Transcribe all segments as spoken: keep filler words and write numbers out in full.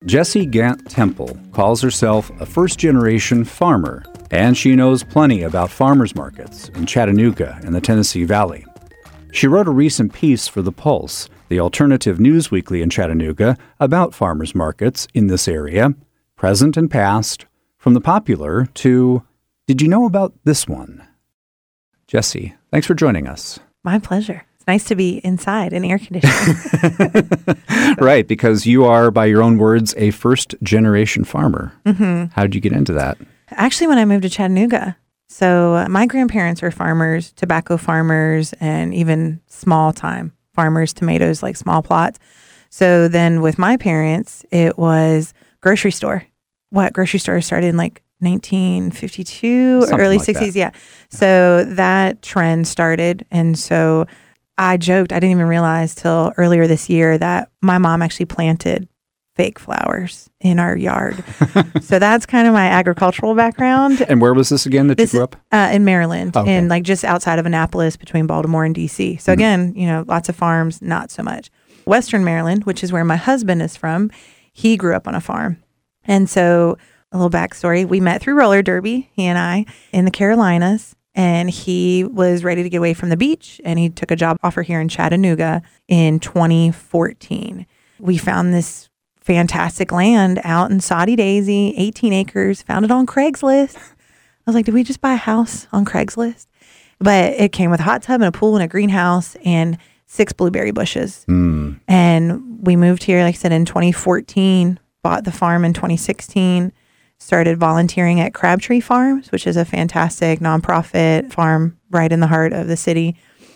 Jessie Gant Temple calls herself a first-generation farmer, and she knows plenty about farmers markets in Chattanooga and the Tennessee Valley. She wrote a recent piece for The Pulse, the alternative news weekly in Chattanooga, about farmers markets in this area, present and past, from the popular to, did you know about this one? Jessie, thanks for joining us. My pleasure. It's nice to be inside in air conditioning. Right, because you are, by your own words, a first-generation farmer. Mm-hmm. How did you get into that? Actually, when I moved to Chattanooga. So uh, my grandparents were farmers, tobacco farmers, and even small-time farmers, tomatoes, like small plots. So then with my parents, it was grocery store. What grocery store started in like nineteen fifty-two, Something early like sixties. that. Yeah. So that trend started. And so I joked, I didn't even realize till earlier this year that my mom actually planted fake flowers in our yard. So that's kind of my agricultural background. And where was this again that This you grew is, up? Uh, in Maryland, Okay. and like just outside of Annapolis between Baltimore and D C. So Mhm. again, you know, lots of farms, not so much. Western Maryland, which is where my husband is from, he grew up on a farm. And so a little backstory, we met through roller derby, he and I, in the Carolinas. And he was ready to get away from the beach, and he took a job offer here in Chattanooga in twenty fourteen. We found this fantastic land out in Soddy Daisy, eighteen acres, found it on Craigslist. I was like, did we just buy a house on Craigslist? But it came with a hot tub and a pool and a greenhouse and six blueberry bushes. Mm. And we moved here, like I said, in twenty fourteen, bought the farm in twenty sixteen, started volunteering at Crabtree Farms, which is a fantastic nonprofit farm right in the heart of the city,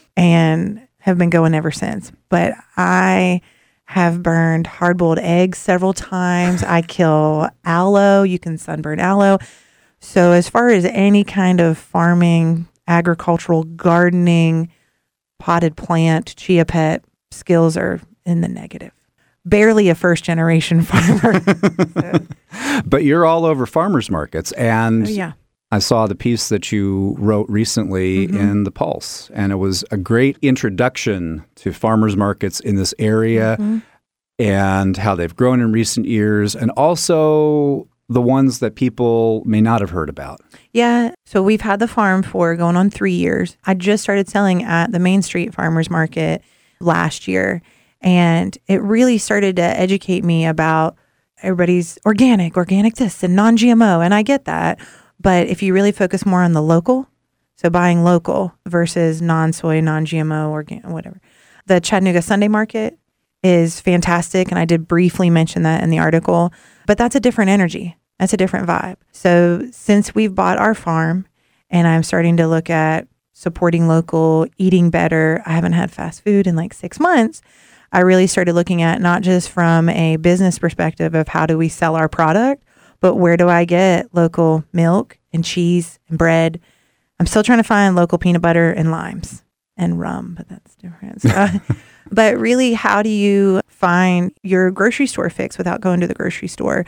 and have been going ever since. But I have burned hard-boiled eggs several times. I kill aloe. You can sunburn aloe. So as far as any kind of farming, agricultural, gardening, potted plant, chia pet skills are in the negative. Barely a first-generation farmer. So, But you're all over farmers markets, and oh, yeah. I saw the piece that you wrote recently Mhm. in The Pulse, and it was a great introduction to farmers markets in this area Mhm. and how they've grown in recent years, and also the ones that people may not have heard about. Yeah. So we've had the farm for going on three years. I just started selling at the Main Street Farmers Market last year. And it really started to educate me about everybody's organic, organic this, and non-G M O. And I get that. But if you really focus more on the local, so buying local versus non-soy, non-G M O, organic, whatever. The Chattanooga Sunday Market is fantastic. And I did briefly mention that in the article. But that's a different energy. That's a different vibe. So since we've bought our farm and I'm starting to look at supporting local, eating better, I haven't had fast food in like six months. I really started looking at not just from a business perspective of how do we sell our product, but where do I get local milk and cheese and bread? I'm still trying to find local peanut butter and limes and rum, but that's different. So, but really, how do you find your grocery store fix without going to the grocery store?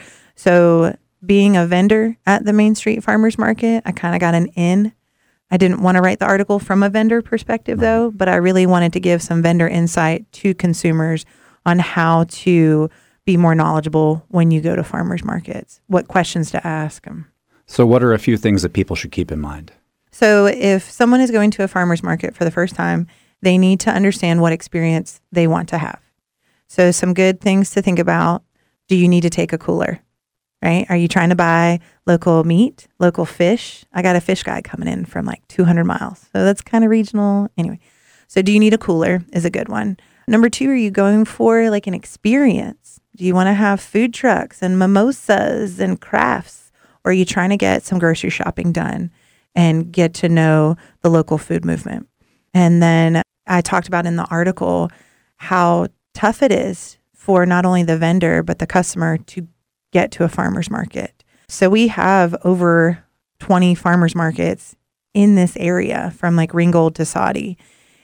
So being a vendor at the Main Street Farmers Market, I kind of got an in. I didn't want to write the article from a vendor perspective, though, but I really wanted to give some vendor insight to consumers on how to be more knowledgeable when you go to farmers markets, what questions to ask them. So what are a few things that people should keep in mind? So if someone is going to a farmer's market for the first time, they need to understand what experience they want to have. So some good things to think about. Do you need to take a cooler? Right? Are you trying to buy local meat, local fish? I got a fish guy coming in from like two hundred miles. So that's kind of regional. Anyway, so do you need a cooler is a good one. Number two, are you going for like an experience? Do you want to have food trucks and mimosas and crafts? Or are you trying to get some grocery shopping done and get to know the local food movement? And then I talked about in the article how tough it is for not only the vendor, but the customer to get to a farmer's market. So we have over twenty farmers markets in this area from like Ringgold to Soddy.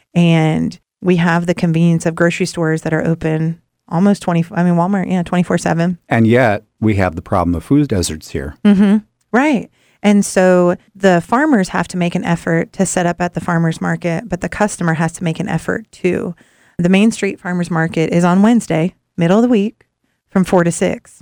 And we have the convenience of grocery stores that are open almost twenty, I mean, Walmart, yeah, twenty-four seven. And yet we have the problem of food deserts here. Mm-hmm. Right. And so the farmers have to make an effort to set up at the farmer's market, but the customer has to make an effort too. The Main Street Farmers Market is on Wednesday, middle of the week, from four to six.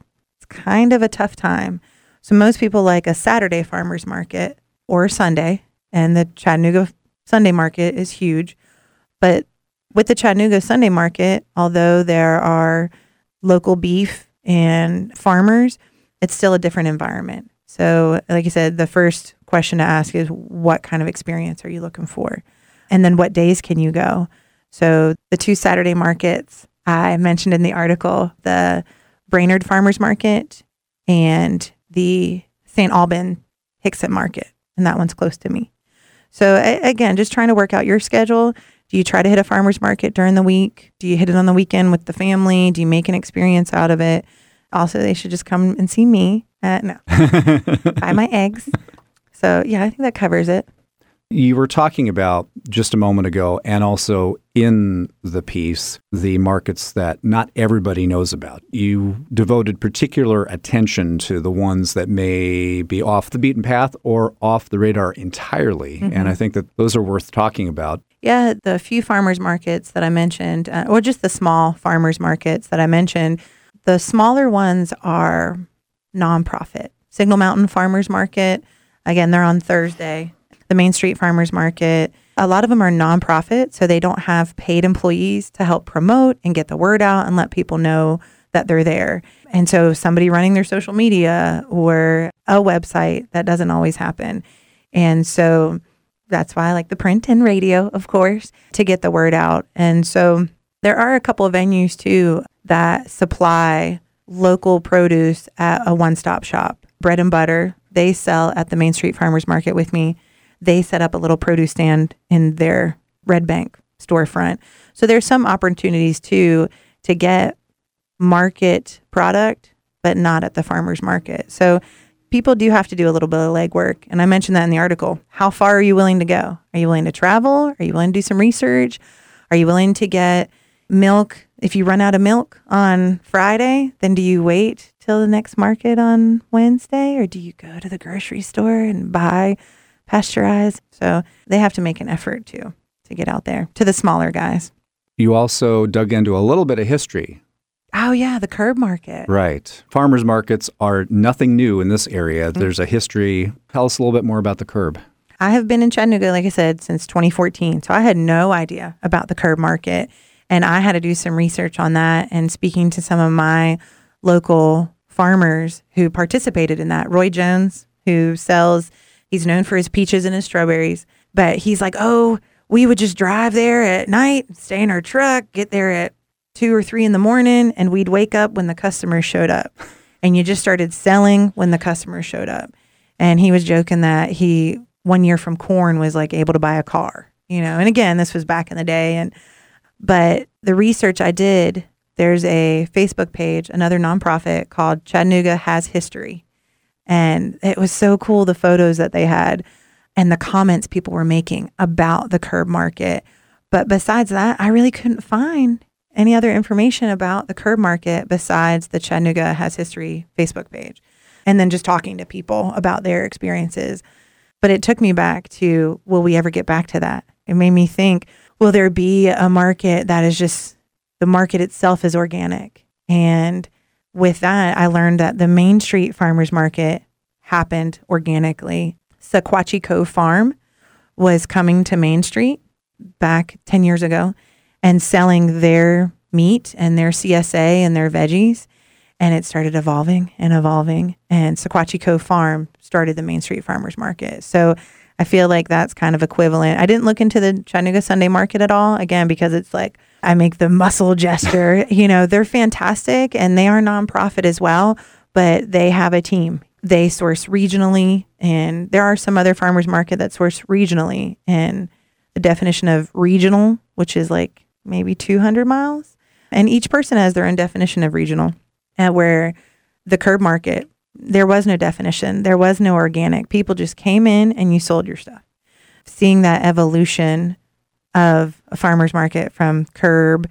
kind of a tough time. So most people like a Saturday farmers market or a Sunday, and the Chattanooga Sunday market is huge. But with the Chattanooga Sunday market, although there are local beef and farmers, it's still a different environment. So like I said, the first question to ask is, what kind of experience are you looking for? And then what days can you go? So the two Saturday markets I mentioned in the article, the Brainerd Farmers Market and the Saint Alban Hixson Market, and that one's close to me. So a- again, just trying to work out your schedule. Do you try to hit a farmer's market during the week? Do you hit it on the weekend with the family? Do you make an experience out of it? Also, they should just come and see me. Uh, no, buy my eggs. So yeah, I think that covers it. You were talking about just a moment ago, and also in the piece, the markets that not everybody knows about. You devoted particular attention to the ones that may be off the beaten path or off the radar entirely. Mm-hmm. And I think that those are worth talking about. Yeah, the few farmers markets that I mentioned, uh, or just the small farmers markets that I mentioned, the smaller ones are nonprofit. Signal Mountain Farmers Market, again, they're on Thursday. The Main Street Farmers Market, a lot of them are nonprofit, so they don't have paid employees to help promote and get the word out and let people know that they're there. And so somebody running their social media or a website, that doesn't always happen. And so that's why I like the print and radio, of course, to get the word out. And so there are a couple of venues too that supply local produce at a one-stop shop. Bread and Butter, they sell at the Main Street Farmers Market with me. They set up a little produce stand in their Red Bank storefront. So there's some opportunities too to get market product, but not at the farmer's market. So people do have to do a little bit of legwork. And I mentioned that in the article. How far are you willing to go? Are you willing to travel? Are you willing to do some research? Are you willing to get milk? If you run out of milk on Friday, then do you wait till the next market on Wednesday? Or do you go to the grocery store and buy pasteurized? So they have to make an effort too to get out there to the smaller guys. You also dug into a little bit of history. Oh yeah, the curb market. Right. Farmers markets are nothing new in this area. Mm-hmm. There's a history. Tell us a little bit more about the curb. I have been in Chattanooga, like I said, since twenty fourteen. So I had no idea about the curb market. And I had to do some research on that and speaking to some of my local farmers who participated in that. Roy Jones, who sells, he's known for his peaches and his strawberries, but he's like, oh, we would just drive there at night, stay in our truck, get there at two or three in the morning, and we'd wake up when the customers showed up. And you just started selling when the customers showed up. And he was joking that he, one year from corn, was like able to buy a car, you know. And again, this was back in the day. And but the research I did, there's a Facebook page, another nonprofit called Chattanooga Has History. And it was so cool, the photos that they had and the comments people were making about the curb market. But besides that, I really couldn't find any other information about the curb market besides the Chattanooga Has History Facebook page. And then just talking to people about their experiences. But it took me back to, will we ever get back to that? It made me think, will there be a market that is just, the market itself is organic? And with that, I learned that the Main Street Farmers Market happened organically. Sequatchie Cove Farm was coming to Main Street back ten years ago and selling their meat and their C S A and their veggies. And it started evolving and evolving. And Sequatchie Cove Farm started the Main Street Farmers Market. So I feel like that's kind of equivalent. I didn't look into the Chattanooga Sunday Market at all, again, because it's like I make the muscle gesture. You know, they're fantastic and they are nonprofit as well, but they have a team. They source regionally, and there are some other farmers market that source regionally. And the definition of regional, which is like maybe two hundred miles, and each person has their own definition of regional. And where the curb market, there was no definition. There was no organic. People just came in and you sold your stuff. Seeing that evolution of a farmer's market from curb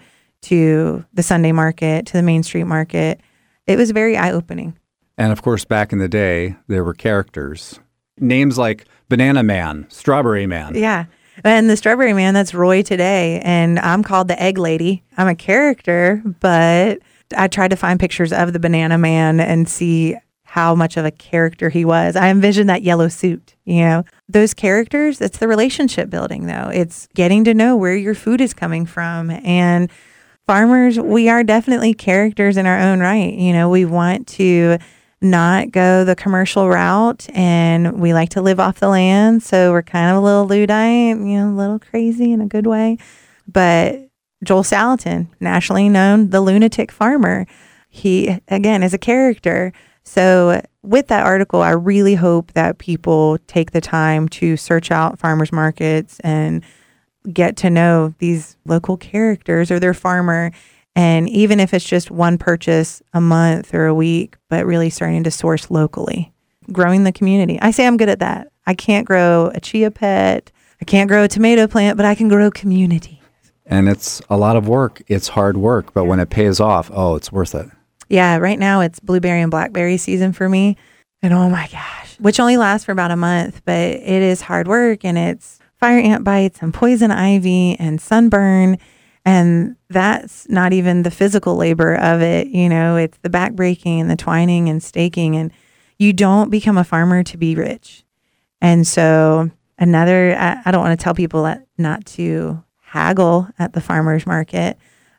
to the Sunday market to the Main Street market, it was very eye-opening. And of course, back in the day, there were characters. Names like Banana Man, Strawberry Man. Yeah. And the Strawberry Man, that's Roy today. And I'm called the Egg Lady. I'm a character, but I tried to find pictures of the Banana Man and see how much of a character he was. I envisioned that yellow suit, you know. Those characters, it's the relationship building, though. It's getting to know where your food is coming from. And farmers, we are definitely characters in our own right. You know, we want to not go the commercial route, and we like to live off the land. So we're kind of a little Luddite, you know, a little crazy in a good way. But Joel Salatin, nationally known, the lunatic farmer, he, again, is a character. So with that article, I really hope that people take the time to search out farmers markets and get to know these local characters or their farmer. And even if it's just one purchase a month or a week, but really starting to source locally, growing the community. I say I'm good at that. I can't grow a chia pet. I can't grow a tomato plant, but I can grow community. And it's a lot of work. It's hard work, but when it pays off, oh, it's worth it. Yeah, right now it's blueberry and blackberry season for me. And oh my gosh, which only lasts for about a month, but it is hard work, and it's fire ant bites and poison ivy and sunburn. And that's not even the physical labor of it. You know, it's the back breaking and the twining and staking. And you don't become a farmer to be rich. And so another, I, I don't want to tell people that not to haggle at the farmer's market,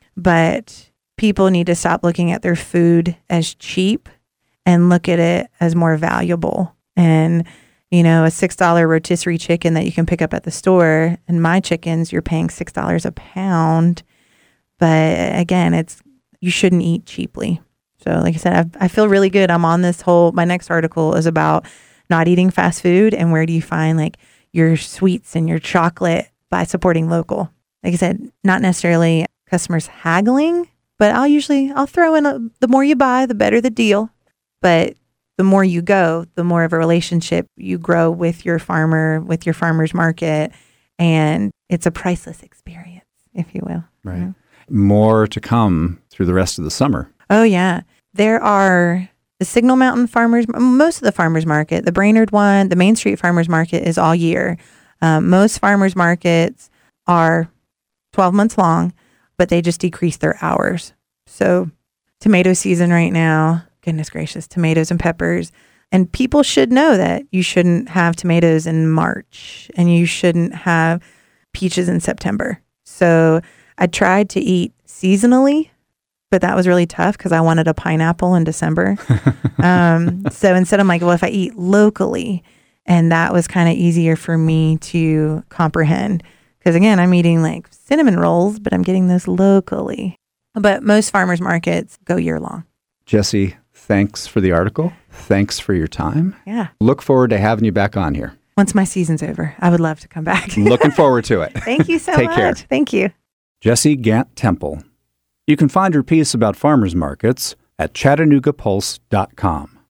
but people need to stop looking at their food as cheap and look at it as more valuable. And, you know, a six dollar rotisserie chicken that you can pick up at the store, and my chickens, you're paying six dollars a pound. But again, it's, you shouldn't eat cheaply. So like I said, I, I feel really good. I'm on this whole, my next article is about not eating fast food and where do you find like your sweets and your chocolate by supporting local. Like I said, not necessarily customers haggling, but I'll usually, I'll throw in a, the more you buy, the better the deal. But the more you go, the more of a relationship you grow with your farmer, with your farmer's market. And it's a priceless experience, if you will. Right. You know? More to come through the rest of the summer. Oh, yeah. There are the Signal Mountain Farmers, most of the farmers market, the Brainerd one, the Main Street Farmers Market is all year. Um, most farmers markets are twelve months long, but they just decrease their hours. So tomato season right now, goodness gracious, tomatoes and peppers. And people should know that you shouldn't have tomatoes in March and you shouldn't have peaches in September. So I tried to eat seasonally, but that was really tough because I wanted a pineapple in December. um, so instead I'm like, well, if I eat locally, and that was kind of easier for me to comprehend. Because again, I'm eating like cinnamon rolls, but I'm getting those locally. But most farmers markets go year long. Jessie, thanks for the article. Thanks for your time. Yeah. Look forward to having you back on here. Once my season's over, I would love to come back. Looking forward to it. Thank you so Take much. care. Thank you. Jessie Gant Temple. You can find her piece about farmers markets at chattanooga pulse dot com.